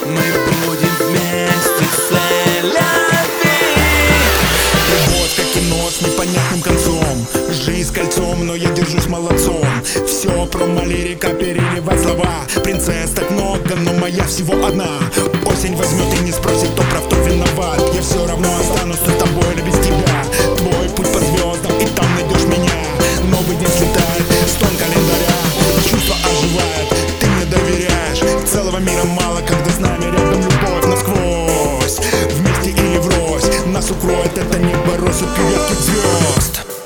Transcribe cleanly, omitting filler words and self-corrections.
Мы будем вместе Любовь как кино с непонятным концом, жизнь кольцом, но я держусь молодцом. Все промо-лирика, переливать слова. Принцесс так много, но моя всего одна. Осень возьмет и не спросит, кто прав, кто виноват. Я все равно останусь с тобой или без тебя. Твой путь по звездам, и там найдешь меня. Новый день слетает с тон календаря. Чувства оживают, ты мне доверяешь. Целого мира мало, когда с нами рядом любовь насквозь. Вместе или врозь, нас укроет это небо россыпью ярких звезд.